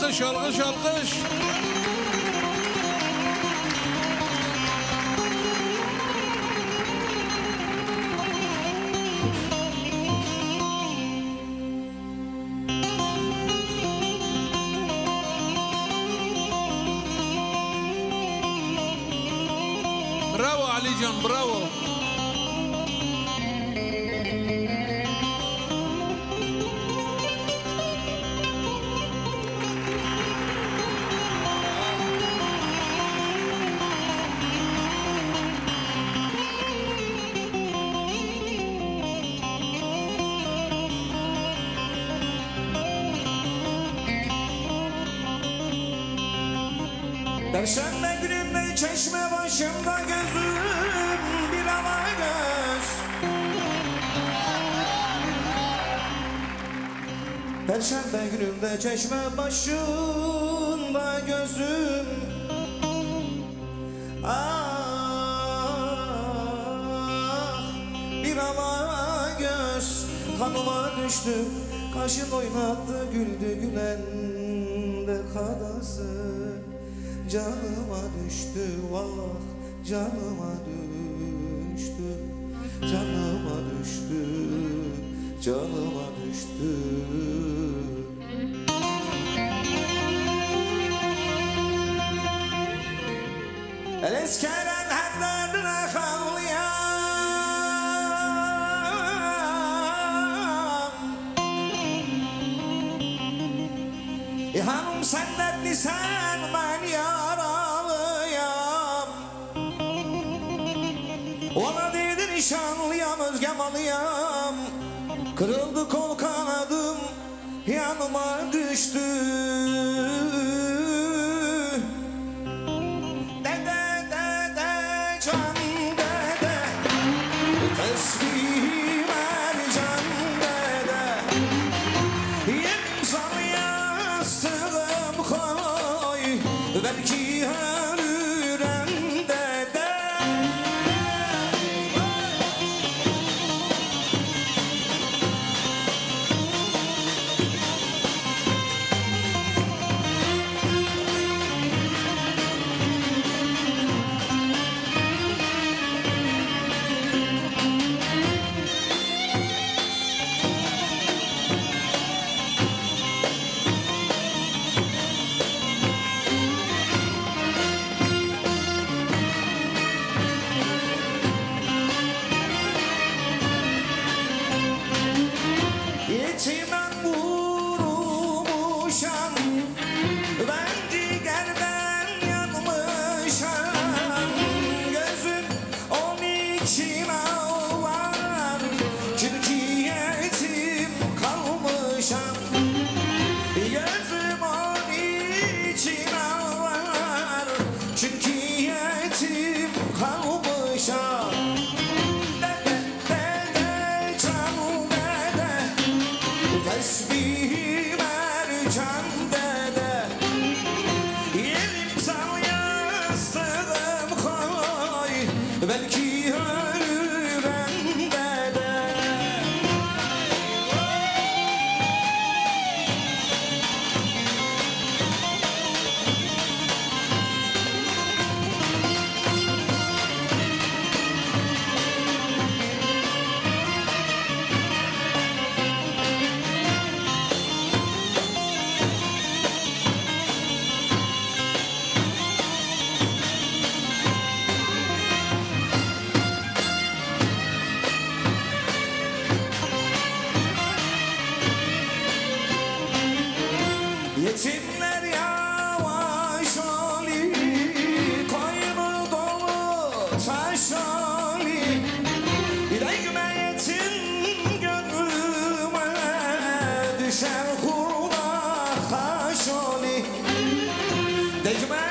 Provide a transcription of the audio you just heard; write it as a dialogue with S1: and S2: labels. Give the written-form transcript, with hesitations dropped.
S1: alkış, alkış, alkış. Bravo Alican, bravo.
S2: Perşembe günümde çeşme başımda gözüm bir ala göz. Perşembe günümde çeşme başımda gözüm. Ah, bir ala göz kanıma düştü. Kaşın oynattı güldü gülen de kadası. Canıma düştü vallah, canıma düştü, canıma düştü, canıma düştü. El eskeren hedlerine kalıyam. Hanım sen dertlisen ben yaralıyam. Ona dedi nişanlıyam, özge malıyam. Kırıldı kol kanadım, yanıma düştü. Dede dede can dede, tesbih ver can dede. İnsan yastığım koy, belki ölürüm dede. Yetimden vurulmuşam, ben ciğerden yanmışam. Gözüm onun için ağlar, çünkü yetim kalmışam. Gözüm onun için ağlar, çünkü yetim kalmışam. Tesbih ver can dede, yerim sana yastığım koy, belki ölürüm dede. Yetimler yavaş oli, koynu dolu taş oli. Yüreğime yetim gönlüme düşer kurda kaş oli. Değme